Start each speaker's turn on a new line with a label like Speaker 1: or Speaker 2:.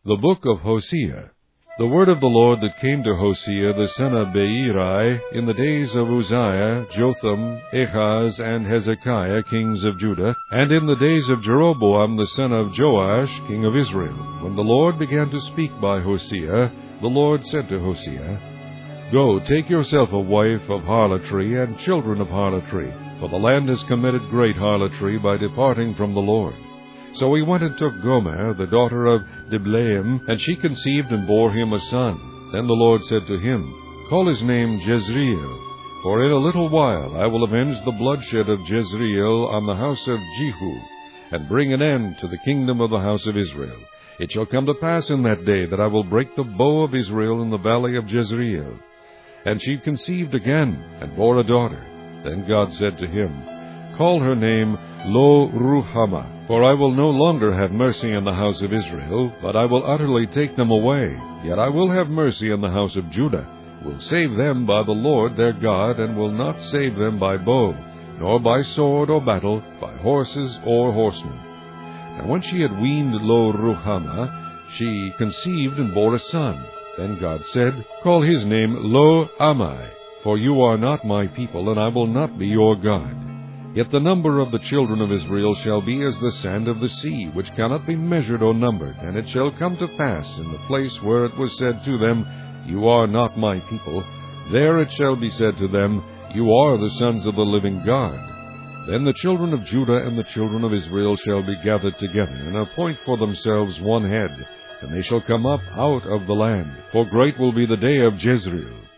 Speaker 1: The book of Hosea. The word of the Lord that came to Hosea the son of Beeri in the days of Uzziah, Jotham, Ahaz, and Hezekiah, kings of Judah, and in the days of Jeroboam the son of Joash, king of Israel. When the Lord began to speak by Hosea, the Lord said to Hosea, Go, take yourself a wife of harlotry and children of harlotry, for the land has committed great harlotry by departing from the Lord. So he went and took Gomer, the daughter of Diblaim, and she conceived and bore him a son. Then the Lord said to him, Call his name Jezreel, for in a little while I will avenge the bloodshed of Jezreel on the house of Jehu, and bring an end to the kingdom of the house of Israel. It shall come to pass in that day that I will break the bow of Israel in the valley of Jezreel. And she conceived again, and bore a daughter. Then God said to him, Call her name Lo-Ruhamah, for I will no longer have mercy on the house of Israel, but I will utterly take them away. Yet I will have mercy on the house of Judah, will save them by the Lord their God, and will not save them by bow, nor by sword or battle, by horses or horsemen. And when she had weaned Lo-Ruhamah, she conceived and bore a son. Then God said, Call his name Lo-Ammi, for you are not my people, and I will not be your God. Yet the number of the children of Israel shall be as the sand of the sea, which cannot be measured or numbered. And it shall come to pass in the place where it was said to them, You are not my people, there it shall be said to them, You are the sons of the living God. Then the children of Judah and the children of Israel shall be gathered together, and appoint for themselves one head, and they shall come up out of the land. For great will be the day of Jezreel.